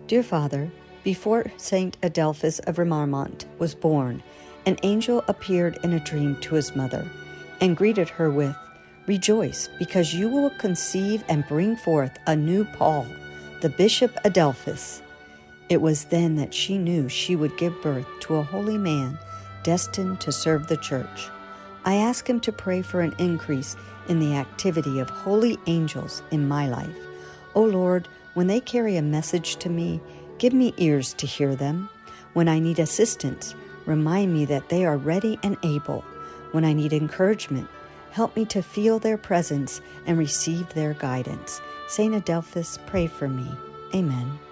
Dear Father, before Saint Adelphus of Remarmont was born, an angel appeared in a dream to his mother and greeted her with, "Rejoice, because you will conceive and bring forth a new Paul, the Bishop Adelphus." It was then that she knew she would give birth to a holy man destined to serve the Church. I ask him to pray for an increase in the activity of holy angels in my life. O Lord, when they carry a message to me, give me ears to hear them. When I need assistance, remind me that they are ready and able. When I need encouragement, help me to feel their presence and receive their guidance. Saint Adelphus, pray for me. Amen.